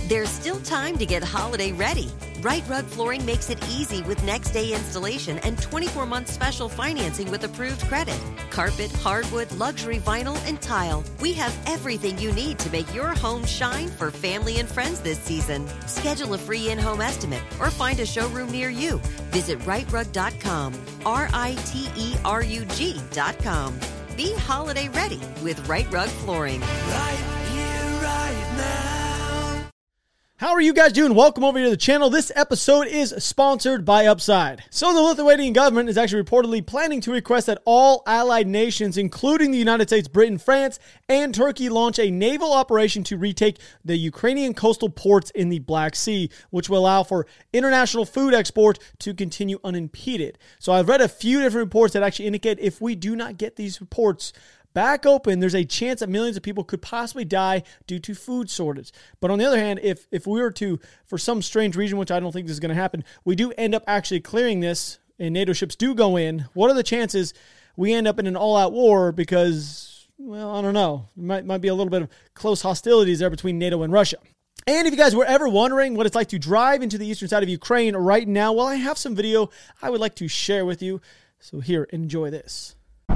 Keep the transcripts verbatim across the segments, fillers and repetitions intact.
There's still time to get holiday ready. Right Rug Flooring makes it easy with next day installation and twenty-four month special financing with approved credit. Carpet, hardwood, luxury vinyl, and tile. We have everything you need to make your home shine for family and friends this season. Schedule a free in-home estimate or find a showroom near you. Visit right rug dot com. R I T E R U G dot com. Be holiday ready with Right Rug Flooring. Right here, right now. How are you guys doing? Welcome over to the channel. This episode is sponsored by Upside. So the Lithuanian government is actually reportedly planning to request that all allied nations, including the United States, Britain, France, and Turkey, launch a naval operation to retake the Ukrainian coastal ports in the Black Sea, which will allow for international food export to continue unimpeded. So I've read a few different reports that actually indicate if we do not get these reports back open, there's a chance that millions of people could possibly die due to food shortage. But on the other hand, if if we were to, for some strange reason, which I don't think this is going to happen, we do end up actually clearing this and NATO ships do go in, what are the chances we end up in an all-out war because, well, I don't know. It might, might be a little bit of close hostilities there between NATO and Russia. And if you guys were ever wondering what it's like to drive into the eastern side of Ukraine right now, well, I have some video I would like to share with you. So here, enjoy this.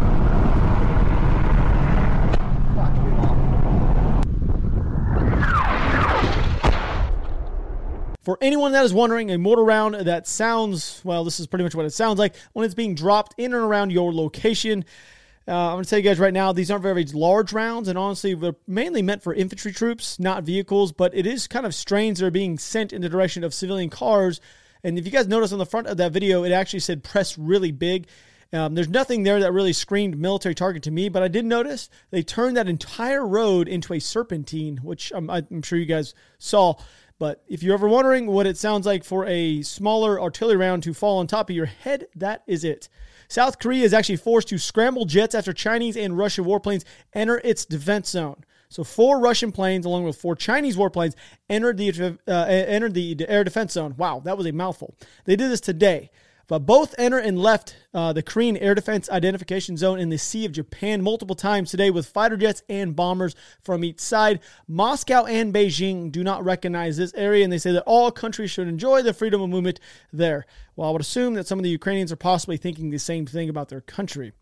For anyone that is wondering, a mortar round that sounds, well, this is pretty much what it sounds like when it's being dropped in and around your location. Uh, I'm going to tell you guys right now, these aren't very large rounds, and honestly, they're mainly meant for infantry troops, not vehicles, but it is kind of strange they're being sent in the direction of civilian cars. And if you guys notice on the front of that video, it actually said press really big. Um, there's nothing there that really screamed military target to me, but I did notice they turned that entire road into a serpentine, which I'm, I'm sure you guys saw. But if you're ever wondering what it sounds like for a smaller artillery round to fall on top of your head, that is it. South Korea is actually forced to scramble jets after Chinese and Russian warplanes enter its defense zone. So four Russian planes, along with four Chinese warplanes, entered the uh, entered the air defense zone. Wow, that was a mouthful. They did this today. But both entered and left uh, the Korean Air Defense Identification Zone in the Sea of Japan multiple times today with fighter jets and bombers from each side. Moscow and Beijing do not recognize this area, and they say that all countries should enjoy the freedom of movement there. Well, I would assume that some of the Ukrainians are possibly thinking the same thing about their country.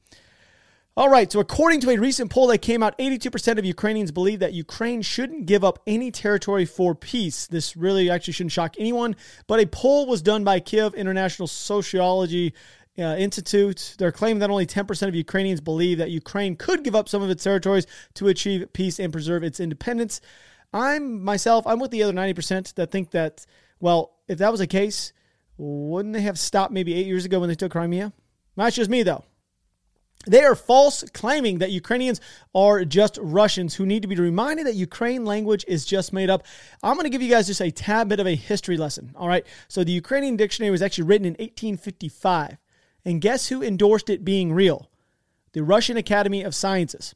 All right, so according to a recent poll that came out, eighty-two percent of Ukrainians believe that Ukraine shouldn't give up any territory for peace. This really actually shouldn't shock anyone, but a poll was done by Kiev International Sociology uh, Institute. They're claiming that only ten percent of Ukrainians believe that Ukraine could give up some of its territories to achieve peace and preserve its independence. I'm, myself, I'm with the other ninety percent that think that, well, if that was the case, wouldn't they have stopped maybe eight years ago when they took Crimea? That's just me, though. They are false, claiming that Ukrainians are just Russians who need to be reminded that Ukraine language is just made up. I'm going to give you guys just a tad bit of a history lesson, all right? So the Ukrainian dictionary was actually written in eighteen fifty-five, and guess who endorsed it being real? The Russian Academy of Sciences.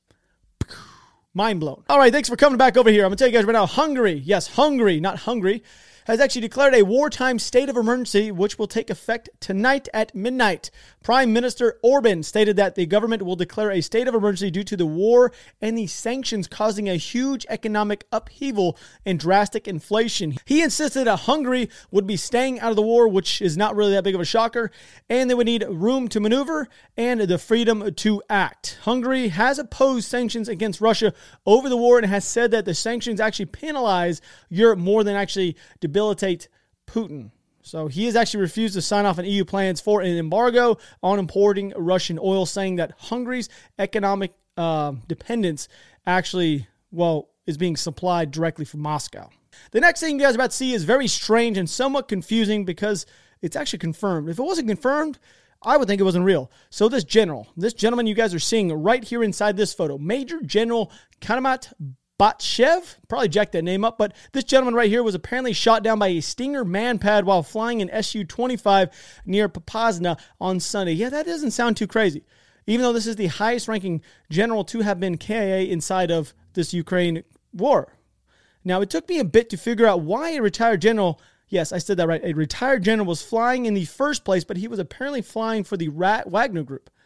Mind blown. All right, thanks for coming back over here. I'm going to tell you guys right now, Hungary, yes, Hungary, not hungry, has actually declared a wartime state of emergency, which will take effect tonight at midnight. Prime Minister Orban stated that the government will declare a state of emergency due to the war and the sanctions causing a huge economic upheaval and drastic inflation. He insisted that Hungary would be staying out of the war, which is not really that big of a shocker, and they would need room to maneuver and the freedom to act. Hungary has opposed sanctions against Russia over the war and has said that the sanctions actually penalize Europe more than actually debilitate Putin. So he has actually refused to sign off on E U plans for an embargo on importing Russian oil, saying that Hungary's economic uh, dependence actually, well, is being supplied directly from Moscow. The next thing you guys are about to see is very strange and somewhat confusing because it's actually confirmed. If it wasn't confirmed, I would think it wasn't real. So this general, this gentleman you guys are seeing right here inside this photo, Major General Kanamat Batshev, probably jacked that name up, but this gentleman right here was apparently shot down by a Stinger Manpad while flying an S U twenty-five near Popasna on Sunday. Yeah, that doesn't sound too crazy, even though this is the highest ranking general to have been K I A inside of this Ukraine war. Now, it took me a bit to figure out why a retired general, yes, I said that right, a retired general was flying in the first place, but he was apparently flying for the Rat Wagner Group.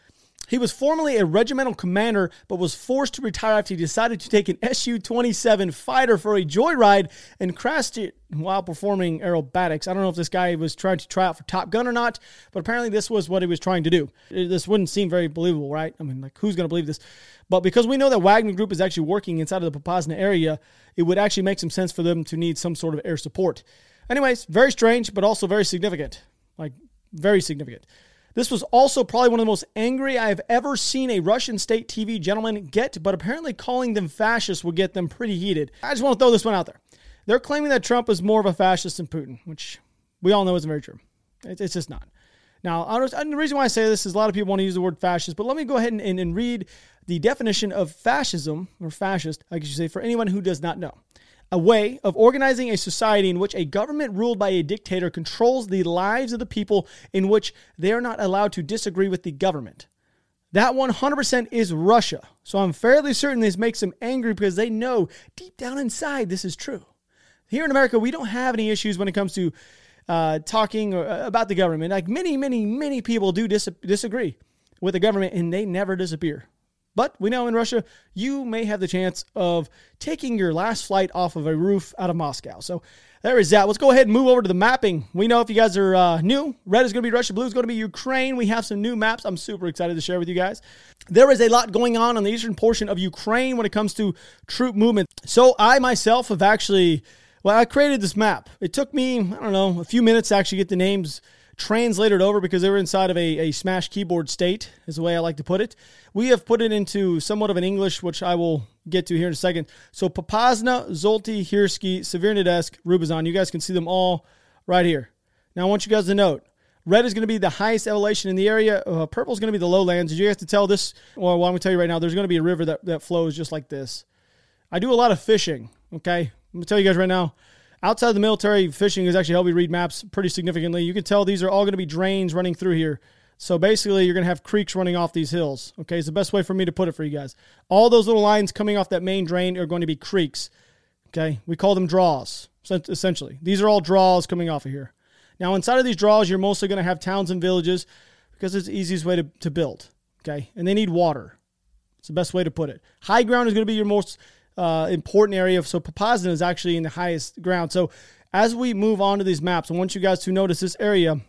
He was formerly a regimental commander, but was forced to retire after he decided to take an S U twenty-seven fighter for a joyride and crashed it while performing aerobatics. I don't know if this guy was trying to try out for Top Gun or not, but apparently this was what he was trying to do. This wouldn't seem very believable, right? I mean, like, who's going to believe this? But because we know that Wagner Group is actually working inside of the Popasna area, it would actually make some sense for them to need some sort of air support. Anyways, very strange, but also very significant. Like, very significant. This was also probably one of the most angry I have ever seen a Russian state T V gentleman get, but apparently calling them fascists will get them pretty heated. I just want to throw this one out there. They're claiming that Trump is more of a fascist than Putin, which we all know isn't very true. It's just not. Now, the reason why I say this is a lot of people want to use the word fascist, but let me go ahead and, and, and read the definition of fascism, or fascist, I guess you say, for anyone who does not know. A way of organizing a society in which a government ruled by a dictator controls the lives of the people, in which they are not allowed to disagree with the government. That one hundred percent is Russia. So I'm fairly certain this makes them angry because they know deep down inside this is true. Here in America, we don't have any issues when it comes to uh, talking about the government. Like many, many, many people do dis- disagree with the government, and they never disappear. But we know in Russia, you may have the chance of taking your last flight off of a roof out of Moscow. So there is that. Let's go ahead and move over to the mapping. We know if you guys are uh, new, red is going to be Russia, blue is going to be Ukraine. We have some new maps I'm super excited to share with you guys. There is a lot going on on the eastern portion of Ukraine when it comes to troop movement. So I myself have actually, well, I created this map. It took me, I don't know, a few minutes to actually get the names translated over because they were inside of a, a smash keyboard state, is the way I like to put it. We have put it into somewhat of an English, which I will get to here in a second. So Popasna, Zolty, Hirsky, Severodonetsk, Rubizon. You guys can see them all right here. Now I want you guys to note, red is going to be the highest elevation in the area. Uh, purple is going to be the lowlands. Did you have to tell this? Well, I'm going to tell you right now, there's going to be a river that, that flows just like this. I do a lot of fishing, okay? I'm going to tell you guys right now, outside of the military, fishing has actually helped me read maps pretty significantly. You can tell these are all going to be drains running through here. So basically, you're going to have creeks running off these hills. Okay, it's the best way for me to put it for you guys. All those little lines coming off that main drain are going to be creeks. Okay, we call them draws, essentially. These are all draws coming off of here. Now, inside of these draws, you're mostly going to have towns and villages because it's the easiest way to, to build. Okay, and they need water. It's the best way to put it. High ground is going to be your most Uh, important area. So Popasna is actually in the highest ground. So as we move on to these maps, I want you guys to notice this area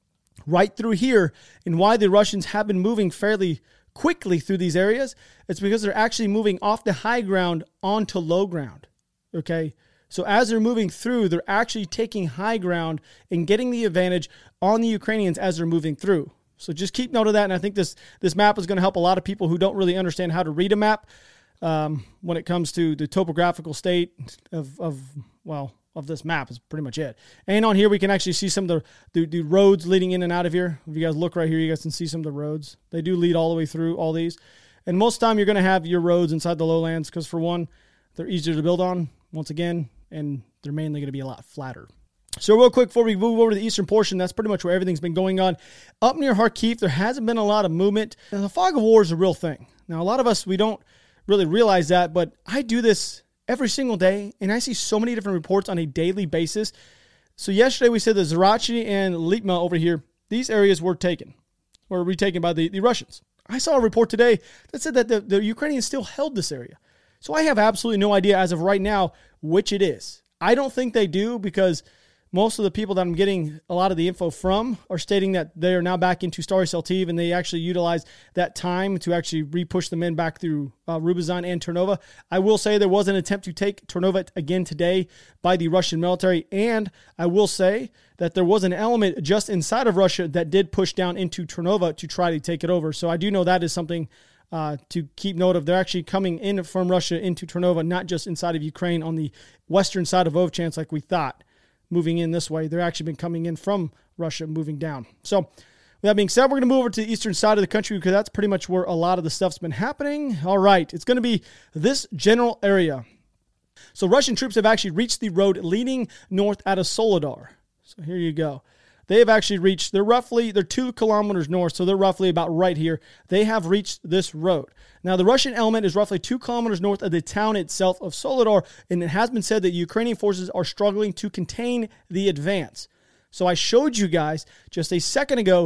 right through here and why the Russians have been moving fairly quickly through these areas. It's because they're actually moving off the high ground onto low ground. Okay. So as they're moving through, they're actually taking high ground and getting the advantage on the Ukrainians as they're moving through. So just keep note of that. And I think this, this map is going to help a lot of people who don't really understand how to read a map. Um, when it comes to the topographical state of, of, well, of this map is pretty much it. And on here, we can actually see some of the, the, the roads leading in and out of here. If you guys look right here, you guys can see some of the roads. They do lead all the way through all these. And most of the time, you're going to have your roads inside the lowlands because, for one, they're easier to build on, once again, and they're mainly going to be a lot flatter. So real quick, before we move over to the eastern portion, that's pretty much where everything's been going on. Up near Kharkiv, there hasn't been a lot of movement. And the fog of war is a real thing. Now, a lot of us, we don't really realize that, but I do this every single day, and I see so many different reports on a daily basis. So yesterday we said that Zarachi and Litma over here, these areas were taken, were retaken by the, the Russians. I saw a report today that said that the, the Ukrainians still held this area. So I have absolutely no idea as of right now which it is. I don't think they do because most of the people that I'm getting a lot of the info from are stating that they are now back into Stary Saltiv, and they actually utilize that time to actually re-push the men back through uh, Rubizon and Ternova. I will say there was an attempt to take Ternova again today by the Russian military, and I will say that there was an element just inside of Russia that did push down into Ternova to try to take it over. So I do know that is something uh, to keep note of. They're actually coming in from Russia into Ternova, not just inside of Ukraine on the western side of Vovchansk like we thought. Moving in this way, they're actually been coming in from Russia, moving down. So, with that being said, we're going to move over to the eastern side of the country because that's pretty much where a lot of the stuff's been happening. All right, it's going to be this general area. So, Russian troops have actually reached the road leading north out of Soledar. So, here you go. They have actually reached, they're roughly, they're two kilometers north, so they're roughly about right here. They have reached this road. Now, the Russian element is roughly two kilometers north of the town itself of Soledar, and it has been said that Ukrainian forces are struggling to contain the advance. So I showed you guys just a second ago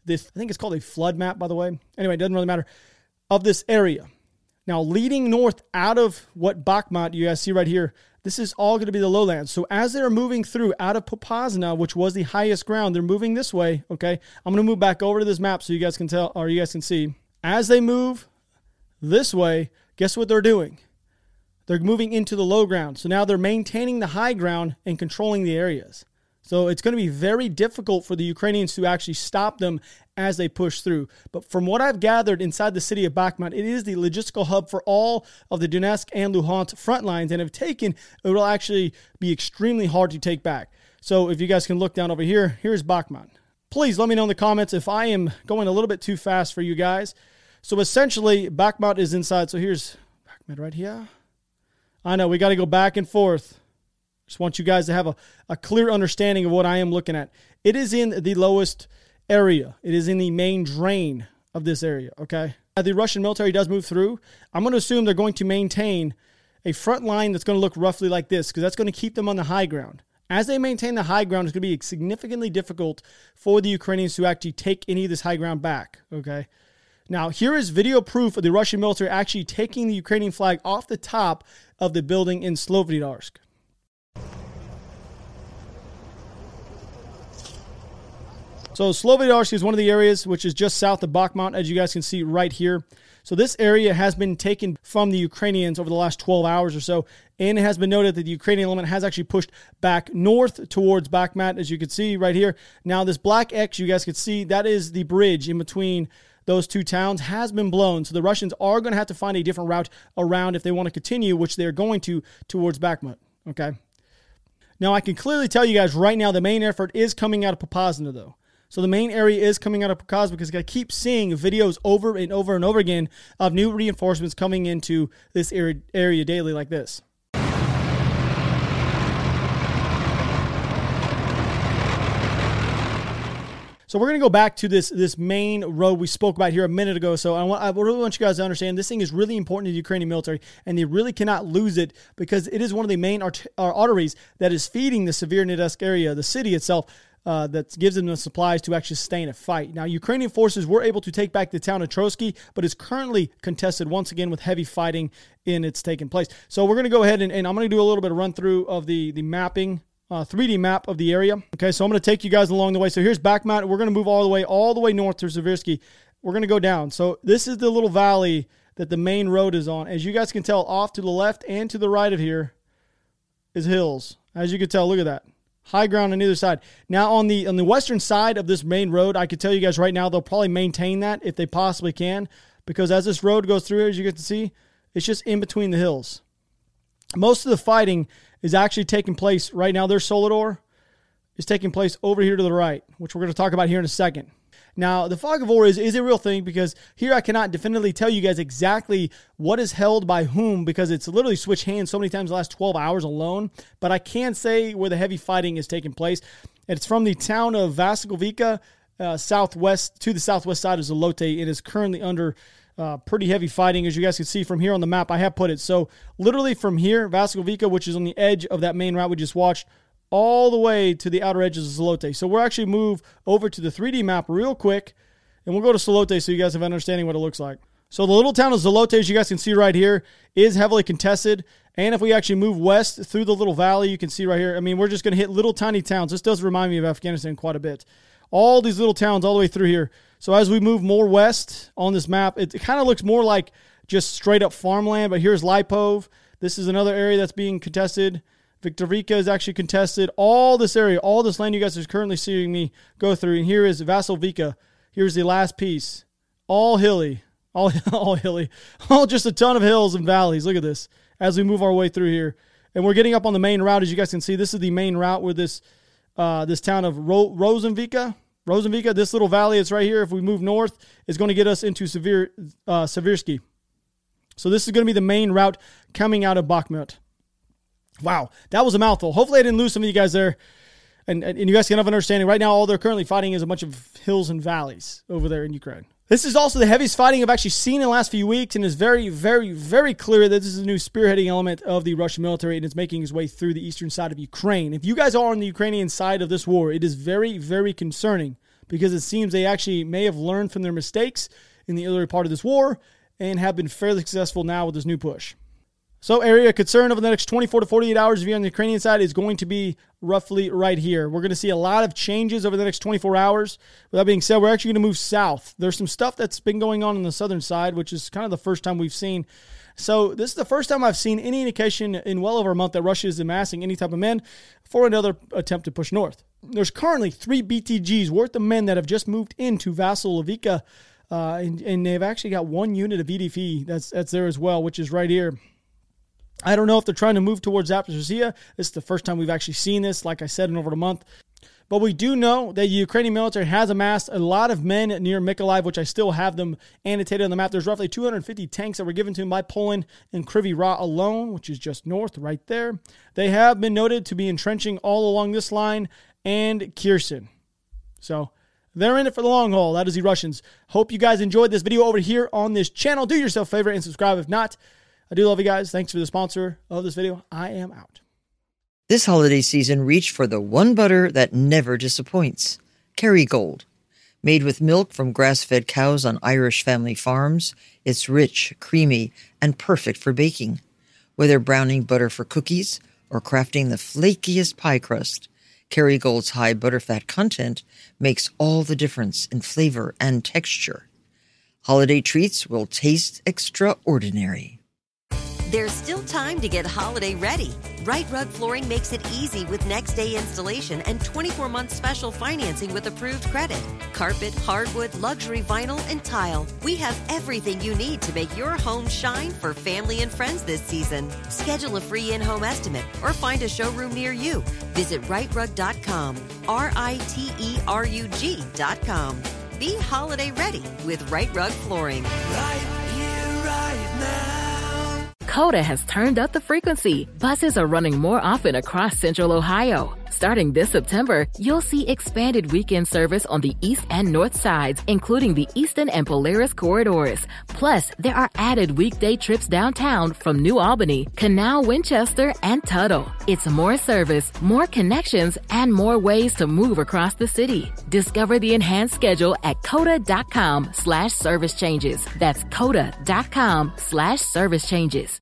this, I think it's called a flood map, by the way. Anyway, it doesn't really matter, of this area. Now, leading north out of what Bakhmut you guys see right here, this is all going to be the lowlands. So as they're moving through out of Popasna, which was the highest ground, they're moving this way, okay? I'm going to move back over to this map so you guys can tell, or you guys can see. As they move this way, guess what they're doing? They're moving into the low ground. So now they're maintaining the high ground and controlling the areas. So it's going to be very difficult for the Ukrainians to actually stop them as they push through. But from what I've gathered inside the city of Bakhmut, it is the logistical hub for all of the Donetsk and Luhansk front lines. And if taken, it will actually be extremely hard to take back. So if you guys can look down over here, here's Bakhmut. Please let me know in the comments if I am going a little bit too fast for you guys. So essentially, Bakhmut is inside. So here's Bakhmut right here. I know, we got to go back and forth. Just want you guys to have a, a clear understanding of what I am looking at. It is in the lowest area. It is in the main drain of this area, okay? As the Russian military does move through, I'm going to assume they're going to maintain a front line that's going to look roughly like this, because that's going to keep them on the high ground. As they maintain the high ground, it's going to be significantly difficult for the Ukrainians to actually take any of this high ground back, okay? Now, here is video proof of the Russian military actually taking the Ukrainian flag off the top of the building in Slovidarsk. So Slovidarsk is one of the areas which is just south of Bakhmut, as you guys can see right here. So this area has been taken from the Ukrainians over the last twelve hours or so, and it has been noted that the Ukrainian element has actually pushed back north towards Bakhmut, as you can see right here. Now this black X, you guys can see, that is the bridge in between those two towns, has been blown. So the Russians are going to have to find a different route around if they want to continue, which they're going to, towards Bakhmut, okay? Now I can clearly tell you guys right now the main effort is coming out of Popasna, though. So the main area is coming out of Popasna because I keep seeing videos over and over and over again of new reinforcements coming into this area, area daily like this. So we're going to go back to this, this main road we spoke about here a minute ago. So I, want, I really want you guys to understand this thing is really important to the Ukrainian military, and they really cannot lose it because it is one of the main art- arteries that is feeding the Severodonetsk area, the city itself, uh, that gives them the supplies to actually sustain a fight. Now, Ukrainian forces were able to take back the town of Trotsky, but it's currently contested once again with heavy fighting in its taking place. So we're going to go ahead and, and I'm going to do a little bit of run through of the, the mapping. Uh, three D map of the area. Okay, so I'm going to take you guys along the way. So here's Bakhmut. We're going to move all the way, all the way north to Seversky. We're going to go down. So this is the little valley that the main road is on. As you guys can tell, off to the left and to the right of here is hills. As you can tell, look at that. High ground on either side. Now on the on the western side of this main road, I can tell you guys right now, they'll probably maintain that if they possibly can, because as this road goes through, as you get to see, it's just in between the hills. Most of the fighting is actually taking place right now. Their Solidor is taking place over here to the right, which we're going to talk about here in a second. Now, the Fog of War is, is a real thing because here I cannot definitively tell you guys exactly what is held by whom because it's literally switched hands so many times in the last twelve hours alone. But I can say where the heavy fighting is taking place. It's from the town of Vasilivka, uh, southwest to the southwest side of Zolote. It is currently under Uh, pretty heavy fighting, as you guys can see from here on the map. I have put it. So literally from here, Vasilivka, which is on the edge of that main route we just watched, all the way to the outer edges of Zolote. So we'll actually move over to the three D map real quick, and we'll go to Zolote so you guys have an understanding what it looks like. So the little town of Zolote, as you guys can see right here, is heavily contested. And if we actually move west through the little valley, you can see right here, I mean, we're just going to hit little tiny towns. This does remind me of Afghanistan quite a bit. All these little towns all the way through here. So as we move more west on this map, it, it kind of looks more like just straight up farmland. But here's Lipov. This is another area that's being contested. Viktorivka is actually contested. All this area, all this land you guys are currently seeing me go through. And here is Vasilivka. Here's the last piece. All hilly. All, all hilly. All just a ton of hills and valleys. Look at this. As we move our way through here. And we're getting up on the main route. As you guys can see, this is the main route where this uh, this town of Ro- Rosenvika, Rosenvika, this little valley that's right here, if we move north, is going to get us into Sever, uh, Seversky. So this is going to be the main route coming out of Bakhmut. Wow, that was a mouthful. Hopefully I didn't lose some of you guys there. And, and you guys can have an understanding. Right now, all they're currently fighting is a bunch of hills and valleys over there in Ukraine. This is also the heaviest fighting I've actually seen in the last few weeks, and it's very, very, very clear that this is a new spearheading element of the Russian military, and it's making its way through the eastern side of Ukraine. If you guys are on the Ukrainian side of this war, it is very, very concerning because it seems they actually may have learned from their mistakes in the earlier part of this war and have been fairly successful now with this new push. So area of concern over the next twenty-four to forty-eight hours if you're on the Ukrainian side is going to be roughly right here. We're going to see a lot of changes over the next twenty-four hours. With that being said, we're actually going to move south. There's some stuff that's been going on on the southern side, which is kind of the first time we've seen. So this is the first time I've seen any indication in well over a month that Russia is amassing any type of men for another attempt to push north. There's currently three B T Gs worth of men that have just moved into Vasil-Lviivka, uh, and, and they've actually got one unit of V D P that's, that's there as well, which is right here. I don't know if they're trying to move towards Zaporizhzhia. This is the first time we've actually seen this, like I said, in over a month. But we do know that the Ukrainian military has amassed a lot of men near Mykolaiv, which I still have them annotated on the map. There's roughly two hundred fifty tanks that were given to them by Poland in Kryvyi Rih alone, which is just north right there. They have been noted to be entrenching all along this line and Kherson. So they're in it for the long haul. That is the Russians. Hope you guys enjoyed this video over here on this channel. Do yourself a favor and subscribe if not. I do love you guys. Thanks for the sponsor of this video. I am out. This holiday season, reach for the one butter that never disappoints. Kerrygold. Made with milk from grass-fed cows on Irish family farms, it's rich, creamy, and perfect for baking. Whether browning butter for cookies or crafting the flakiest pie crust, Kerrygold's high butterfat content makes all the difference in flavor and texture. Holiday treats will taste extraordinary. There's still time to get holiday ready. Right Rug Flooring makes it easy with next day installation and twenty-four month special financing with approved credit. Carpet, hardwood, luxury vinyl, and tile. We have everything you need to make your home shine for family and friends this season. Schedule a free in-home estimate or find a showroom near you. Visit right rug dot com, R I T E R U G dot com. Be holiday ready with Right Rug Flooring. Right here, right now. Coda has turned up the frequency. Buses are running more often across Central Ohio. Starting this September, you'll see expanded weekend service on the east and north sides, including the Eastern and Polaris corridors. Plus, there are added weekday trips downtown from New Albany, Canal, Winchester, and Tuttle. It's more service, more connections, and more ways to move across the city. Discover the enhanced schedule at coda.com slash service changes. That's coda.com slash service changes.